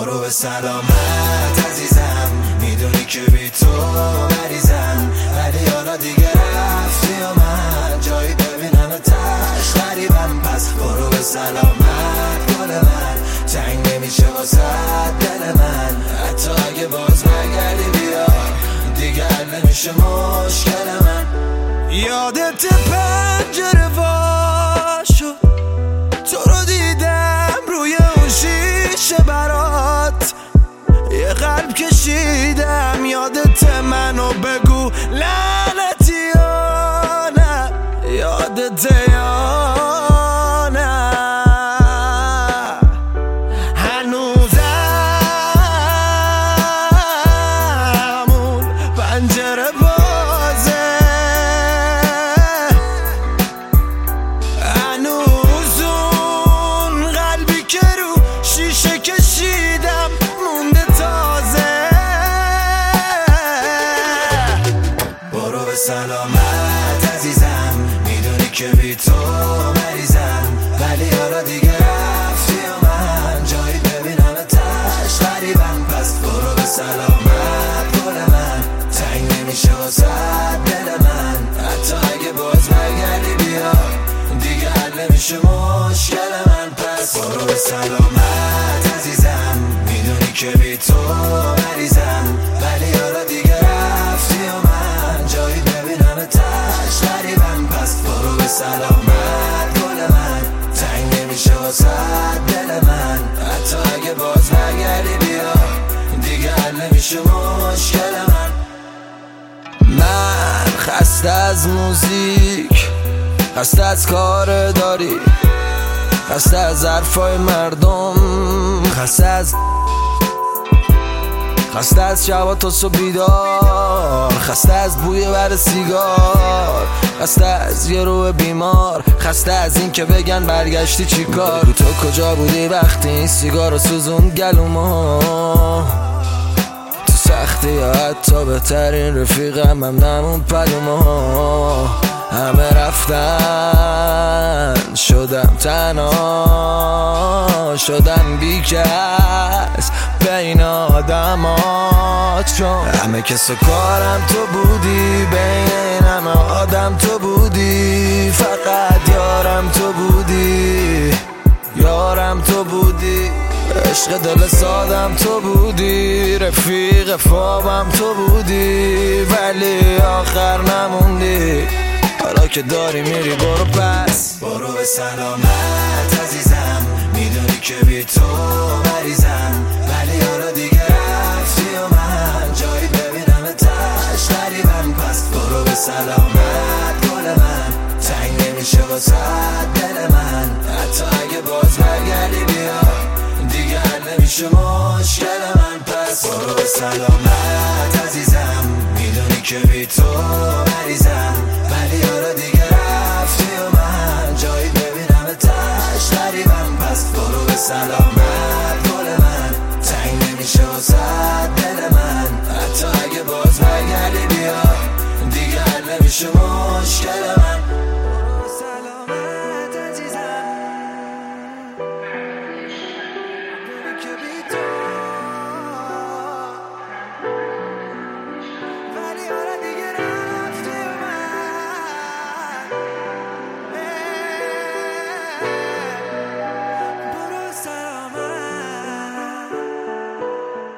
برو به سلامت عزیزم، میدونی که بی تو مریضم، ولی حالا دیگه رفتی و من جایی ببینم تش غریبم. پس برو به سلامت گل من، تنگ نمیشه واسه دل من، حتی اگه باز برگردی بیا دیگه حل نمیشه مشکل من. یادت پنجره وا شد، تو رو دیدم روی اون شیشه برات یه قلب کشیدم. یادت منو بگو لعنتی یا نه، یادت یا نه؟ هنوزم اون پنجره بازه، هنوز اون قلبی که رو شیشه کشیدم مونده تازه. برو به سلامت عزیزم، میدونی که بی تو مریضم، ولی حالا دیگه رفتی و من جایی ببینم تش غریبم. پس برو به سلامت گل من، تنگ نمیشه واسه دل من، حتی اگه باز برگردی بیا دیگه حل نمیشه مشکل من. پس برو به سلامت عزیزم، میدونی که بی تو مریضم، ولی حالا دیگه رفتی و من جایی ببینم تش غریبم. پس برو به سلامت گل من، تنگ نمیشه واسه دل من، حتی اگه باز برگردی بیا دیگه حل نمیشه مشکل من. من خسته از موزیک، خسته از کار داری، خسته از حرفای مردم، خسته از شبا تا صبح بیدار، خسته از بوی بر سیگار، خسته از یه روح بیمار، خسته از این که بگن برگشتی چی کار. تو کجا بودی وقتی این سیگار رو سوزوند گلومو؟ تو سختی یا حتی بهترین رفیقم هم نمون پلومو. همه رفتن شدم تنها، شدم بیکس بین آدمات، چون همه کس و کارم تو بودی، بین همه آدم تو بودی، فقط یارم تو بودی، یارم تو بودی، عشق دل سادم تو بودی، رفیق خوابم تو بودی، ولی آخر نموندی. حالا که داری میری برو پس، برو به سلامت عزیزم، میدونی که بی تو مریضم، ولی حالا دیگه رفتی و من جایی ببینم تش غریبم. پس برو به سلامت گل من، تنگ نمیشه واسه دل من، حتی اگه باز برگردی بیا دیگه حل نمیشه مشکل من. پس برو به سلامت عزیزم، میدونی که بی تو مریضم، ولی حالا دیگه رفتی و من جایی ببینم تش غریبم. پس برو به سلامت گل من، تنگ نمیشه واسه دل من، حتی اگه باز برگردی بیا دیگه حل نمیشه مشکل من.